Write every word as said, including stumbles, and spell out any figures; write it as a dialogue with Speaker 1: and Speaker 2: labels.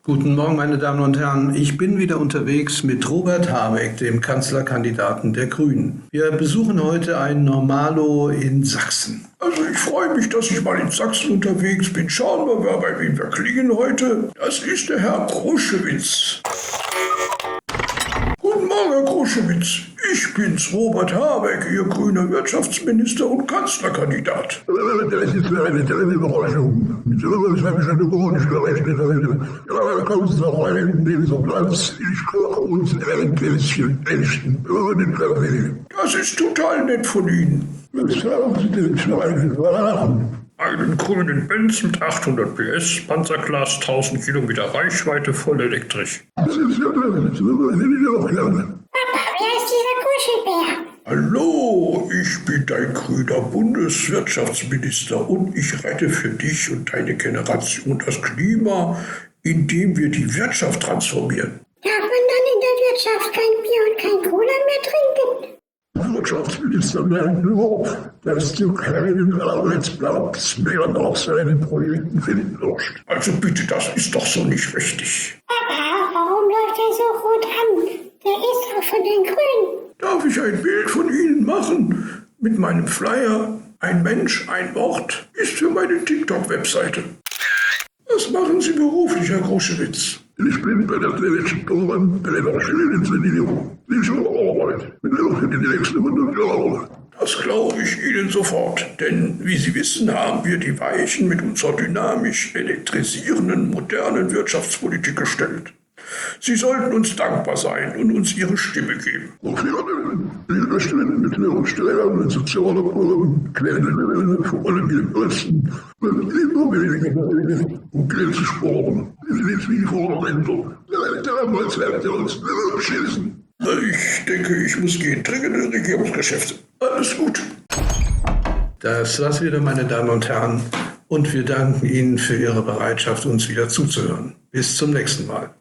Speaker 1: Guten Morgen, meine Damen und Herren. Ich bin wieder unterwegs mit Robert Habeck, dem Kanzlerkandidaten der Grünen. Wir besuchen heute ein Normalo in Sachsen.
Speaker 2: Also ich freue mich, dass ich mal in Sachsen unterwegs bin. Schauen wir mal, bei wem wir klingen heute. Das ist der Herr Kruschewitz. Guten Morgen, Herr Kruschewitz. Ich bin's, Robert Habeck, Ihr grüner Wirtschaftsminister und Kanzlerkandidat.
Speaker 3: Das ist eine tolle Überraschung. Mit sowas habe ich schon gar nicht gerechnet. Ja, da kommen Sie noch rein in so Platz. Ich koche uns ein Gläschen Essen ohne Kaffee.
Speaker 2: Das ist total nett von Ihnen.
Speaker 3: Was haben Sie denn für einen Wagen?
Speaker 2: Einen grünen Benz mit achthundert P S, Panzerglas, tausend Kilometer Reichweite, voll elektrisch.
Speaker 3: Das ist ja toll. Das will ich auch gerne.
Speaker 4: Papa, wer ist dieser Kuschelbär?
Speaker 2: Hallo, ich bin dein grüner Bundeswirtschaftsminister und ich rette für dich und deine Generation das Klima, indem wir die Wirtschaft transformieren.
Speaker 4: Darf man dann in der Wirtschaft kein Bier und kein Cola mehr trinken?
Speaker 3: Wirtschaftsminister merkt nur, dass du keinen Arbeitsplatz mehr nach seinen Projekten finden wirst.
Speaker 2: Also bitte, das ist doch so nicht richtig.
Speaker 4: Papa, warum läuft er so rot an? Der ist doch von den Grünen.
Speaker 2: Darf ich ein Bild von Ihnen machen? Mit meinem Flyer? Ein Mensch, ein Wort ist für meine TikTok-Webseite. Was machen Sie beruflich, Herr Kruschewitz?
Speaker 3: Ich bin bei der Television bei der Maschineninszenierung. Ich arbeite mit der in die nächsten hundert Jahre.
Speaker 2: Das glaube ich Ihnen sofort, denn wie Sie wissen, haben wir die Weichen mit unserer dynamisch elektrisierenden, modernen Wirtschaftspolitik gestellt. Sie sollten uns dankbar sein und uns Ihre Stimme geben.
Speaker 3: Ich möchte mit Ihren Steuern, sozialen und kleinen, vor allem im Osten, immer weniger um Geld zu sparen. Das ist wie vor der Länder. Damals werden wir uns beschissen.
Speaker 2: Ich denke, ich muss gehen. Dringende Regierungsgeschäfte. Alles gut.
Speaker 1: Das war's wieder, meine Damen und Herren. Und wir danken Ihnen für Ihre Bereitschaft, uns wieder zuzuhören. Bis zum nächsten Mal.